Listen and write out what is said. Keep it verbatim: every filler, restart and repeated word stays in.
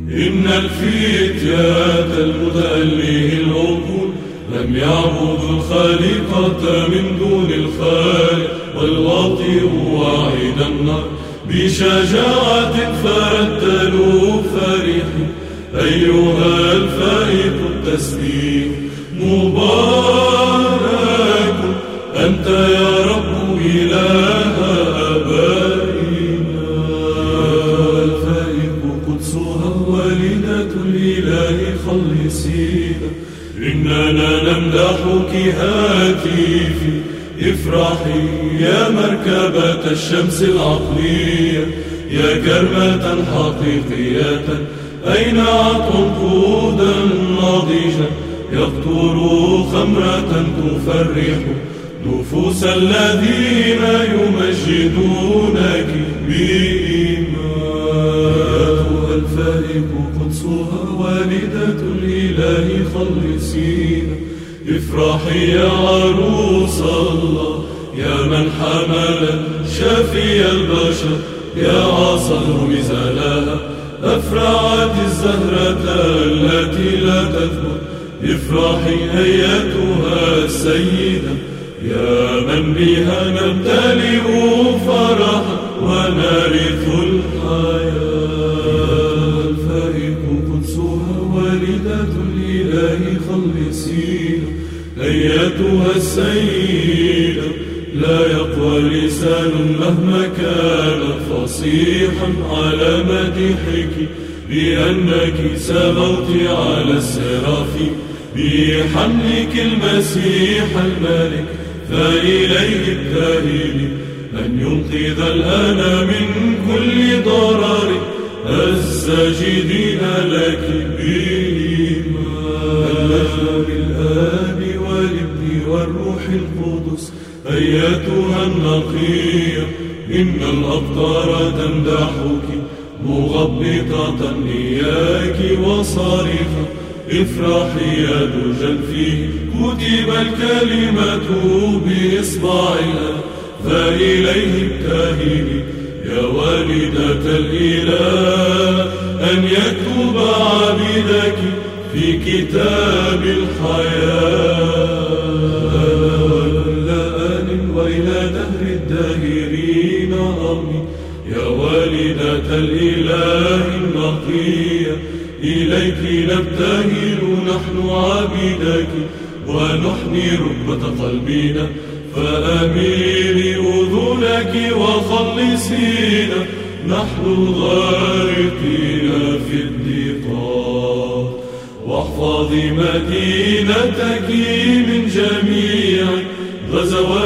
إن الفتيات المتأليه العقول لم يعبدوا الخالقة من دون الخالق، والواطئ واعد النار بشجاعة فردلوا فرحين. أيها الفائق التسبيح مبارك أنت يا رب إله آبائنا. أيها الفائق قدسها والدة الإله خلصينا، إننا نمدحك هاتفي. افرحي يا مركبة الشمس العقلية، يا كرمة حقيقية أين عنقودا ناضجا يقطر خمرة تفرح نفوس الذين يمجدونك بإيمان. أيتها الفائق قدسها والدة الإله خلصينا، افرحي يا عروس الله، يا من حمل شافي البشر، يا عصا رمز لها أفرعت الزهرة التي لا تثبت. افرحي أيتها السيدة، يا من بها نمتلئ فرحا ونرث الحياة. الفائق قدسها والدة الإله خلصينا، أيتها السيدة لا يقوى لسان مهما كان فصيحا على مدحك، لأنك سموت على الصراف بحملك المسيح الملك. فإليه ابتهلي أن ينقذ الآن من كل ضرر، الساجدين لك بإيمان. المجد للآب والابن والروح القدس، أيتها النقية إن الأبطار تمدحك مغبطة إياك وصارخة. افرحي يا درجا فيه كتب الكلمة بإصبعها، فإليه ابتهلي يا والدة الإله أن يكتب عبدك في كتاب الحياة. وكل آن وإلى دهر الداهرين آمين. يا والدة الإله النقية إليك نبتهل نحن عبيدك، ونحني ركبة قلبنا فأميلي أذنك وخلصينا. نحن الغارقين في الضيقات، واحفظي مدينتك من جميع غزوات